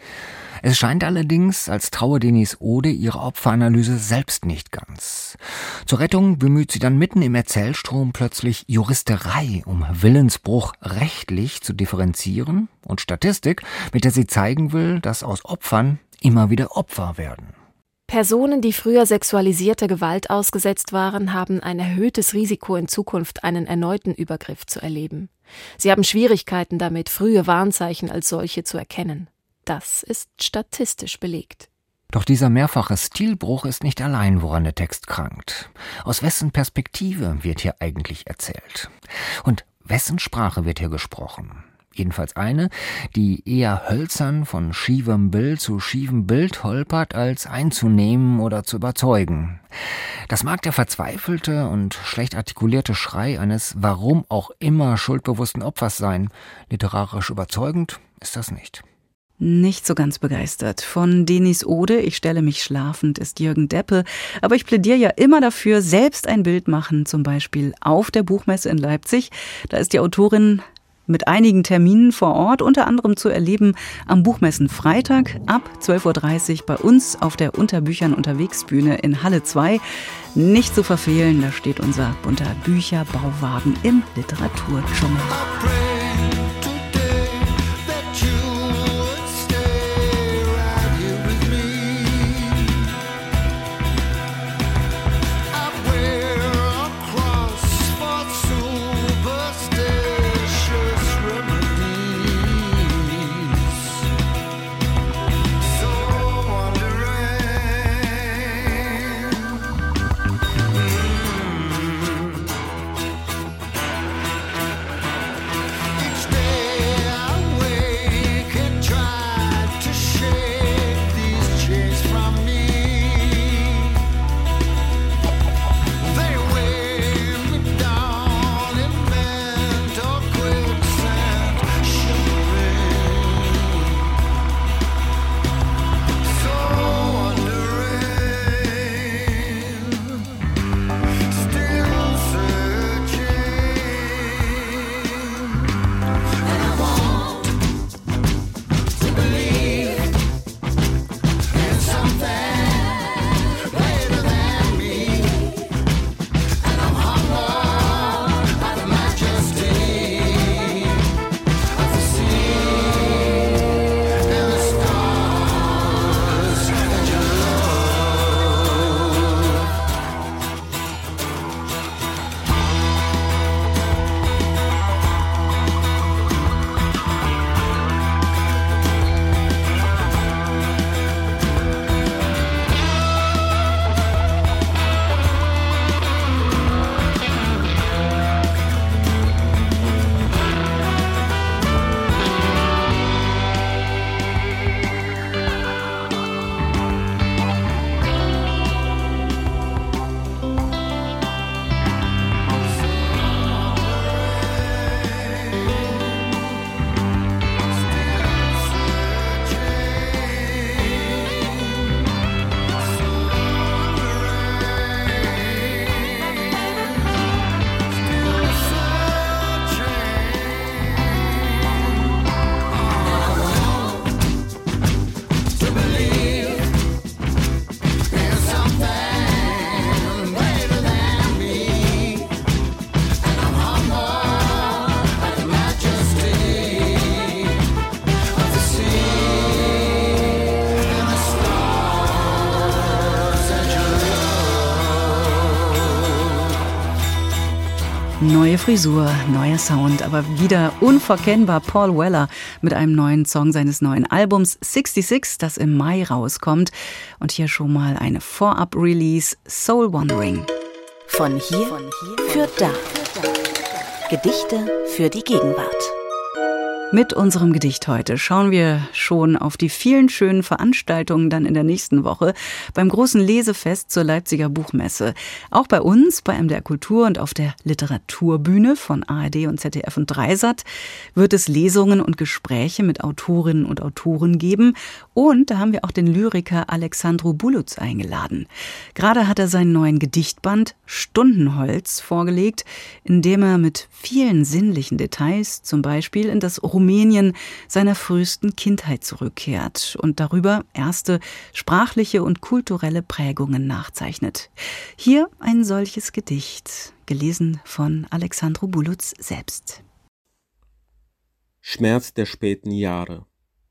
Es scheint allerdings, als traue Denise Ode ihre Opferanalyse selbst nicht ganz. Zur Rettung bemüht sie dann mitten im Erzählstrom plötzlich Juristerei, um Willensbruch rechtlich zu differenzieren und Statistik, mit der sie zeigen will, dass aus Opfern immer wieder Opfer werden. Personen, die früher sexualisierter Gewalt ausgesetzt waren, haben ein erhöhtes Risiko, in Zukunft einen erneuten Übergriff zu erleben. Sie haben Schwierigkeiten damit, frühe Warnzeichen als solche zu erkennen. Das ist statistisch belegt. Doch dieser mehrfache Stilbruch ist nicht allein, woran der Text krankt. Aus wessen Perspektive wird hier eigentlich erzählt? Und wessen Sprache wird hier gesprochen? Jedenfalls eine, die eher hölzern von schiefem Bild zu schiefem Bild holpert, als einzunehmen oder zu überzeugen. Das mag der verzweifelte und schlecht artikulierte Schrei eines warum auch immer schuldbewussten Opfers sein. Literarisch überzeugend ist das nicht. Nicht so ganz begeistert. Von Denise Ode, Ich stelle mich schlafend, ist Jürgen Deppe. Aber ich plädiere ja immer dafür, selbst ein Bild machen, zum Beispiel auf der Buchmesse in Leipzig. Da ist die Autorin mit einigen Terminen vor Ort, unter anderem zu erleben am Buchmessen-Freitag ab zwölf Uhr dreißig bei uns auf der Unterbüchern unterwegs Bühne in Halle zwei. Nicht zu verfehlen, da steht unser bunter Bücherbauwagen im Literaturdschungel. Stay Neue Frisur, neuer Sound, aber wieder unverkennbar Paul Weller mit einem neuen Song seines neuen Albums sixty-six, das im Mai rauskommt. Und hier schon mal eine Vorab-Release, Soul Wandering. Von hier, für da. Gedichte für die Gegenwart. Mit unserem Gedicht heute schauen wir schon auf die vielen schönen Veranstaltungen dann in der nächsten Woche beim großen Lesefest zur Leipziger Buchmesse. Auch bei uns, bei M D R Kultur und auf der Literaturbühne von A R D und Z D F und Dreisat wird es Lesungen und Gespräche mit Autorinnen und Autoren geben. Und da haben wir auch den Lyriker Alexandru Buluț eingeladen. Gerade hat er seinen neuen Gedichtband Stundenholz vorgelegt, in dem er mit vielen sinnlichen Details, zum Beispiel in das Rumänien seiner frühesten Kindheit zurückkehrt und darüber erste sprachliche und kulturelle Prägungen nachzeichnet. Hier ein solches Gedicht, gelesen von Alexandru Buluț selbst. Schmerz der späten Jahre.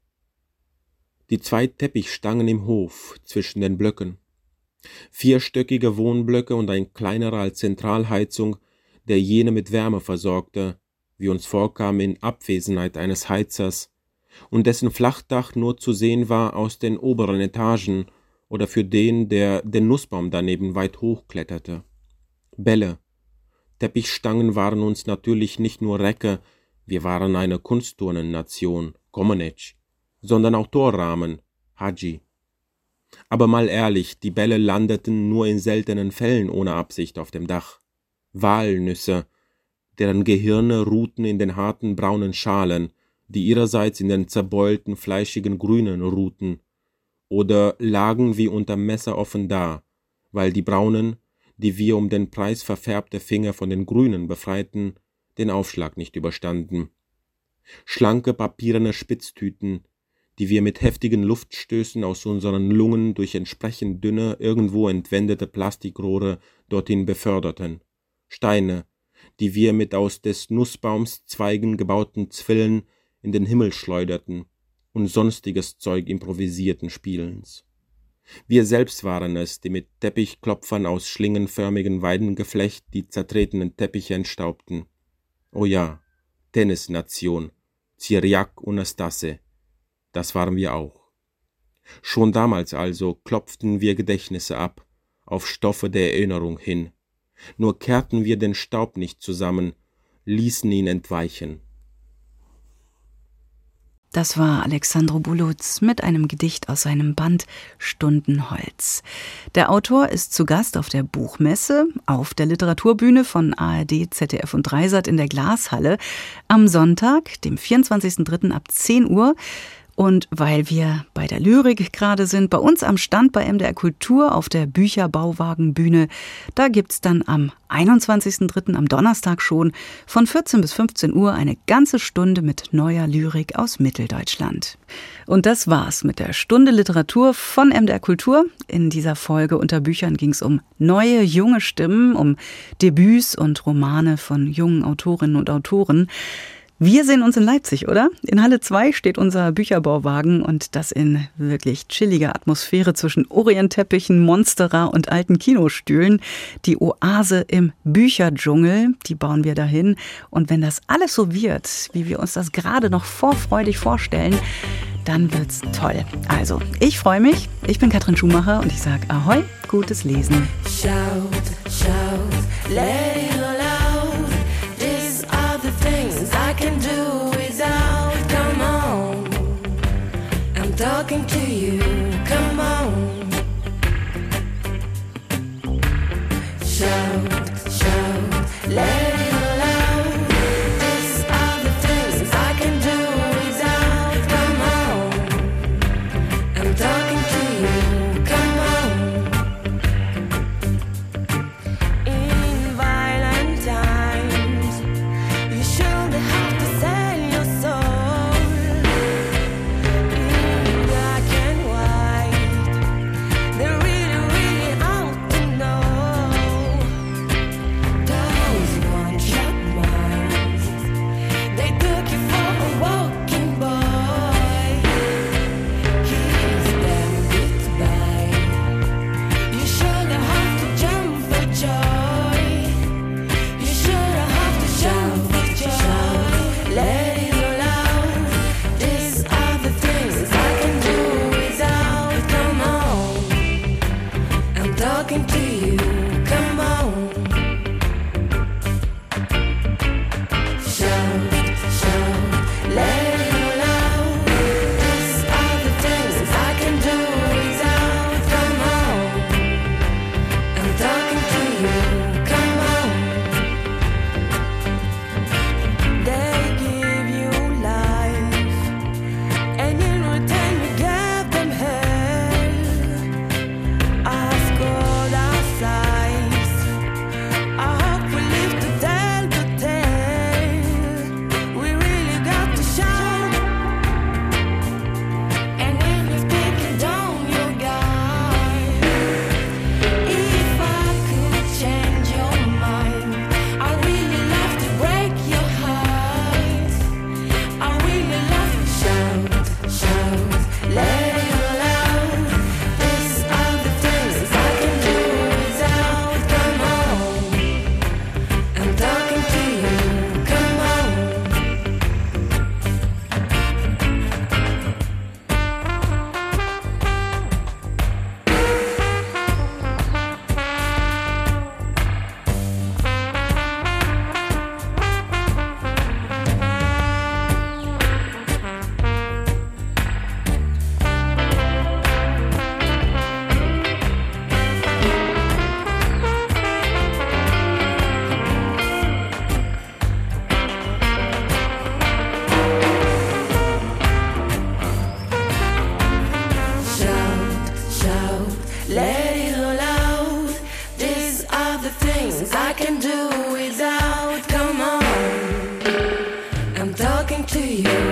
Die zwei Teppichstangen im Hof zwischen den Blöcken. Vierstöckige Wohnblöcke und ein kleinerer als Zentralheizung, der jene mit Wärme versorgte, wie uns vorkam in Abwesenheit eines Heizers, und dessen Flachdach nur zu sehen war aus den oberen Etagen oder für den, der den Nussbaum daneben weit hochkletterte. Bälle. Teppichstangen waren uns natürlich nicht nur Recke, wir waren eine Kunstturnennation, Komenec, sondern auch Torrahmen, Hadji. Aber mal ehrlich, die Bälle landeten nur in seltenen Fällen ohne Absicht auf dem Dach. Walnüsse, deren Gehirne ruhten in den harten braunen Schalen, die ihrerseits in den zerbeulten, fleischigen Grünen ruhten, oder lagen wie unter Messer offen da, weil die braunen, die wir um den Preis verfärbte Finger von den Grünen befreiten, den Aufschlag nicht überstanden. Schlanke papierne Spitztüten, die wir mit heftigen Luftstößen aus unseren Lungen durch entsprechend dünne, irgendwo entwendete Plastikrohre dorthin beförderten. Steine, die wir mit aus des Nussbaums Zweigen gebauten Zwillen in den Himmel schleuderten und sonstiges Zeug improvisierten Spielens. Wir selbst waren es, die mit Teppichklopfern aus schlingenförmigen Weidengeflecht die zertretenen Teppiche entstaubten. Oh ja, Tennisnation, Cyriac und Nastase, das waren wir auch. Schon damals also klopften wir Gedächtnisse ab, auf Stoffe der Erinnerung hin. Nur kehrten wir den Staub nicht zusammen, ließen ihn entweichen. Das war Alexandru Buluț mit einem Gedicht aus seinem Band Stundenholz. Der Autor ist zu Gast auf der Buchmesse, auf der Literaturbühne von A R D, Z D F und Dreisat in der Glashalle am Sonntag, dem vierundzwanzigsten dritten ab zehn Uhr. Und weil wir bei der Lyrik gerade sind, bei uns am Stand bei M D R Kultur auf der Bücherbauwagenbühne, da gibt's dann am einundzwanzigsten dritten am Donnerstag schon von vierzehn bis fünfzehn Uhr eine ganze Stunde mit neuer Lyrik aus Mitteldeutschland. Und das war's mit der Stunde Literatur von M D R Kultur. In dieser Folge unter Büchern ging's um neue, junge Stimmen, um Debüts und Romane von jungen Autorinnen und Autoren. Wir sehen uns in Leipzig, oder? In Halle zwei steht unser Bücherbauwagen und das in wirklich chilliger Atmosphäre zwischen Orientteppichen, Monstera und alten Kinostühlen. Die Oase im Bücherdschungel, die bauen wir dahin. Und wenn das alles so wird, wie wir uns das gerade noch vorfreudig vorstellen, dann wird's toll. Also, ich freue mich. Ich bin Katrin Schumacher und ich sage Ahoi, gutes Lesen. Shout, shout, let it all out. These are the things I can do without. Come on, I'm talking to you. Come on. Shout, shout, let it all out. These are the things I can do without. Come on, I'm talking to you. Come on. In violent times, you should have to sell your soul. In black and white, they really, really ought to know. the things I can do without. Come on, I'm talking to you.